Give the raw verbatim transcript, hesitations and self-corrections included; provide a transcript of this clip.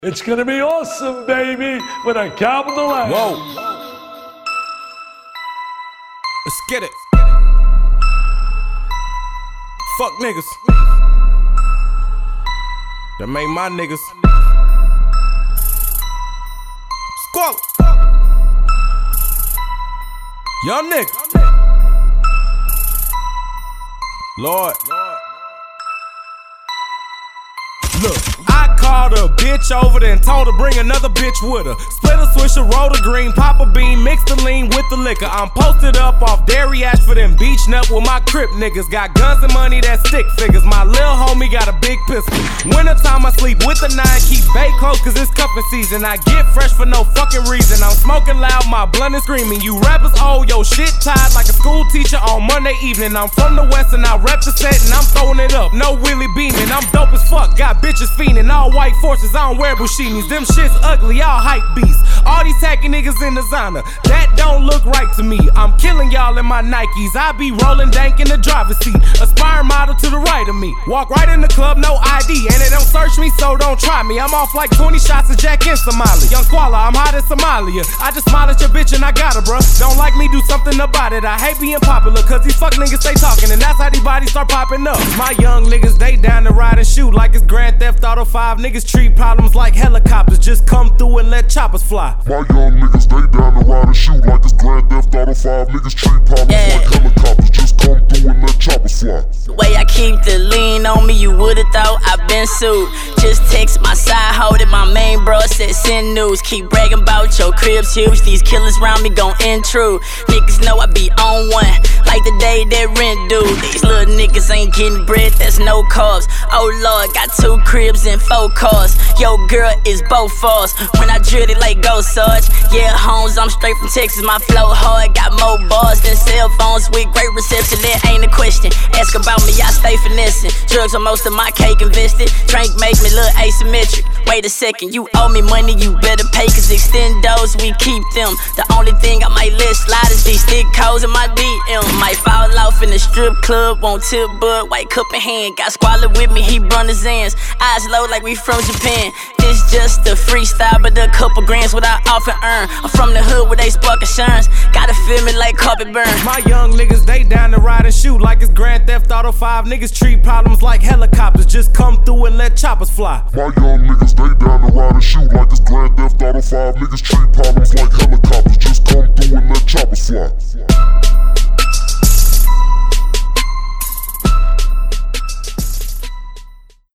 It's gonna be awesome, baby, with a capital A. Whoa. Let's get it. Fuck niggas. That made my niggas. Squall. Young nigga. Lord. Look, I called a bitch over there and told her bring another bitch with her. Split a swisher, roll the green, pop a bean, mix the lean with the liquor. I'm posted up off Dairy Ashford and Beach Nut with my Crip niggas. Got guns and money that stick figures. My lil homie got a big pistol. Wintertime I sleep with the nine, keep bay close cause it's cuffing season. I get fresh for no fucking reason. I'm smoking loud, my blunt is screaming. You rappers old, yo shit tied like a school teacher on Monday evening. I'm from the West and I rep the set and I'm throwing it up. No Willie beaming, I'm dope as fuck. Got bitches fiending, all white forces, I don't wear bushinis. Them shit's ugly, all hype beasts. All these tacky niggas in designer, that don't look right to me. I'm killing y'all in my Nikes. I be rolling dank in the driver's seat. Aspiring model to the right of me. Walk right in the club, no I D. And they don't search me, so don't try me. I'm off like twenty shots of Jack in Somalia. Young Koala, I'm hot in Somalia. I just smile at your bitch and I got her, bruh. Don't like me, do something about it. I hate being popular, cause these fuck niggas stay talking. And that's how these bodies start popping up. My young niggas, they down to ride and shoot like it's Grand Theft Auto five. Niggas treat problems like helicopters. Just come through and let choppers fly. My young niggas, they down to ride and shoot like it's Grand Theft Auto five. Niggas treat problems yeah. like helicopters. Just come through and let choppers fly. The way I keep the lean on me, you would've thought I've been sued. Just text my side hoe that my main bro said send news. Keep bragging about your crib's huge. These killers round me gon' intrude. Niggas know I be on one, like the day that rent due. These little niggas ain't getting bread, that's no carbs. Oh lord, got two cribs and four cars. Yo girl is both falls. When I drill it like Go Sarge. Yeah, homes, I'm straight from Texas. My flow hard, got more bars than cell phones with great reception. That ain't a question. Ask about me, I stay finessing. Drugs are most of my cake invested. Drink make me look asymmetric. Wait a second, you owe me money, you better pay. Cause extendos, we keep them. The only thing I might let slide is these thick codes in my D M. Might fall off in the strip club, won't tip bud, white cup in hand. Got Squalor with me, he brung his hands. Eyes low like we from Japan. This just a freestyle, but a couple grams what I often earn. I'm from the hood where they spark insurance. Gotta feel me like carpet burn. My young niggas, they down to ride and shoot like it's Grand Theft Auto five. Niggas treat problems like helicopters. Just come through and let choppers fly. My young niggas, they down to ride and shoot like it's Grand Theft Auto five. Niggas treat problems like helicopters. Just come through and let choppers fly.